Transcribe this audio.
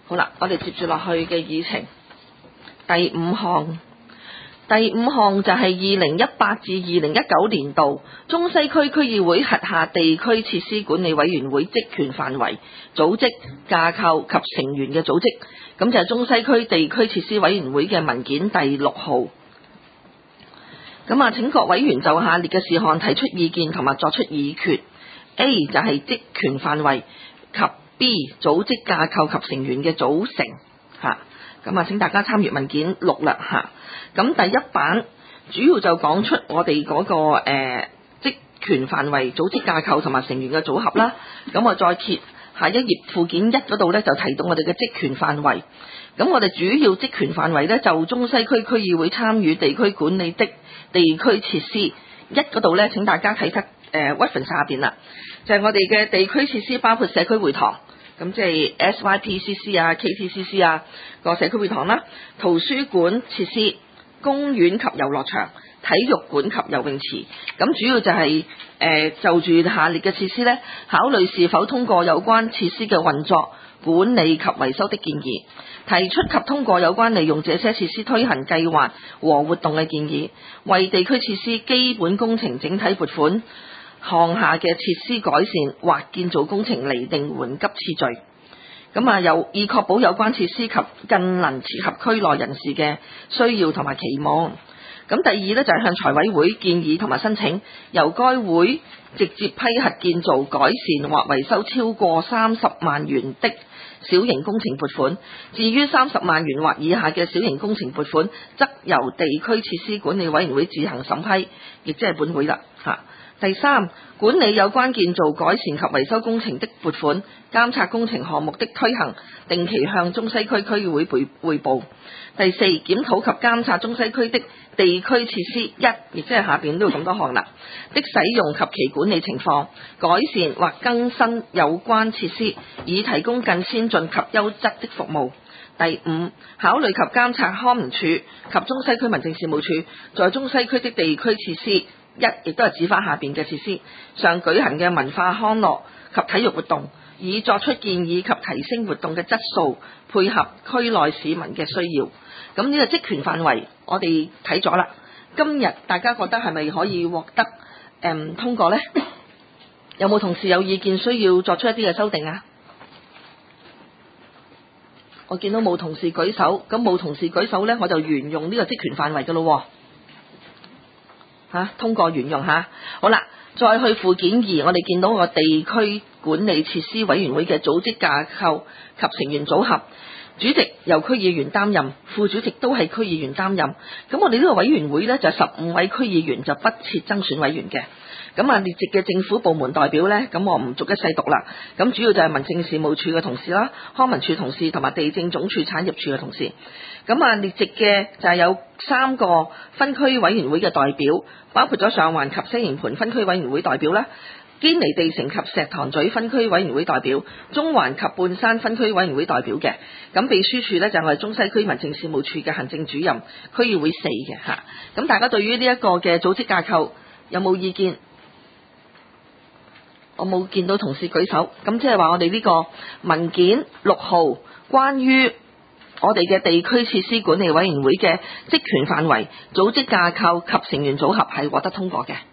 好啦，我哋接住落去嘅議程，第五項就係2018至2019年度中西區區議會轄下地區設施管理委員會職權範圍、組織架構及成員嘅組織，咁就係中西區地區設施委員會嘅文件第6號。咁啊，請各委員就下列嘅事項提出意見同埋作出議決。A 就係職權範圍及 B 組織架構及成員嘅組成嚇。咁啊，請大家參閱文件6啦嚇。咁第一版主要就講出我哋嗰個職權範圍、組織架構同埋成員嘅組合啦。咁我再揭下一頁附件1嗰度咧，就提到我哋嘅職權範圍。咁我哋主要職權範圍咧，就中西區區議會參與地區管理的地區設施1嗰度咧，請大家睇得reference下邊啦，就係我哋嘅地區設施包括社區會堂，咁即係 SYPCC 啊、KTCC 啊個社區會堂啦，圖書館設施、公園及遊樂場、體育館及游泳池。咁主要就係就住下列嘅設施咧，考慮是否通過有關設施嘅運作、管理及維修的建議，提出及通過有關利用這些設施推行計劃和活動嘅建議，為地區設施基本工程整體撥款項下嘅設施改善或建造工程釐定緩急次序。咁啊，以確保有關設施及更能切合區內人士嘅需要同埋期望。咁第二呢，就係向財委會建議同埋申請，由該會直接批核建造、改善或維修超過30萬元的小型工程撥款。至於30萬元或以下嘅小型工程撥款，則由地區設施管理委員會自行審批，亦即係本會啦嚇。第三，管理有關建造、改善及維修工程的撥款，監察工程項目的推行，定期向中西區區議會匯報。第四，檢討及監察中西區的地區設施亦即係下邊都有咁多項啦的使用及其管理情況，改善或更新有關設施，以提供更先進及優質的服務。第五，考慮及監察康文署及中西區民政事務處在中西區的地區設施亦都係指翻下邊嘅設施上舉行嘅文化康樂及體育活動，以作出建議及提升活動嘅質素，配合區內市民嘅需要。咁呢個職權範圍我哋睇咗啦，今日大家覺得係咪可以獲得通過呢？有冇同事有意見需要作出一啲嘅修訂啊？我見到冇同事舉手，咁冇同事舉手呢，我就沿用呢個職權範圍噶咯。通過沿用嚇。好啦，再去附件2，我哋見到個地區管理設施委員會嘅組織架構及成員組合，主席由區議員擔任，副主席都係區議員擔任。咁我哋呢個委員會呢，就15位區議員，就不設增選委員嘅。咁啊，列席嘅政府部門代表呢，咁我唔逐一細讀啦。咁主要就係民政事務處嘅同事啦、康文署同事同埋地政總署產業處嘅同事。咁啊，列席嘅就係有3個分區委員會嘅代表，包括咗上環及西營盤分區委員會代表啦、堅尼地城及石塘咀分區委員會代表、中環及半山分區委員會代表嘅。咁秘書處呢，就係我哋中西區民政事務處嘅行政主任，區議會4嘅嚇。咁大家對於呢一個嘅組織架構有冇意見？我冇見到同事舉手，咁即係話我哋呢個文件6號關於我哋嘅地區設施管理委員會嘅職權範圍、組織架構及成員組合係獲得通過嘅。